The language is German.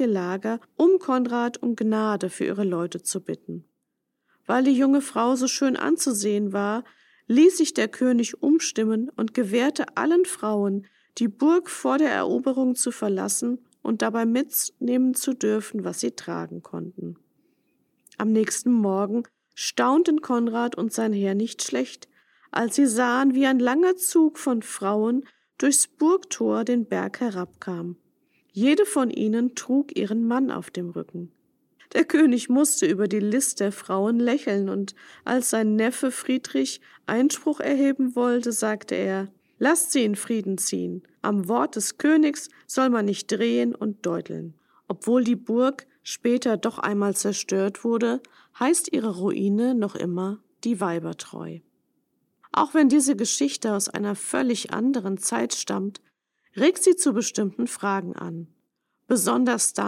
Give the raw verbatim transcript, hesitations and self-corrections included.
königliche Lager, um Konrad um Gnade für ihre Leute zu bitten. Weil die junge Frau so schön anzusehen war, ließ sich der König umstimmen und gewährte allen Frauen, die Burg vor der Eroberung zu verlassen und dabei mitnehmen zu dürfen, was sie tragen konnten. Am nächsten Morgen staunten Konrad und sein Heer nicht schlecht, als sie sahen, wie ein langer Zug von Frauen durchs Burgtor den Berg herabkam. Jede von ihnen trug ihren Mann auf dem Rücken. Der König musste über die List der Frauen lächeln, und als sein Neffe Friedrich Einspruch erheben wollte, sagte er: »Lasst sie in Frieden ziehen. Am Wort des Königs soll man nicht drehen und deuteln.« Obwohl die Burg später doch einmal zerstört wurde, heißt ihre Ruine noch immer die Weibertreu. Auch wenn diese Geschichte aus einer völlig anderen Zeit stammt, regt sie zu bestimmten Fragen an. Besonders dann,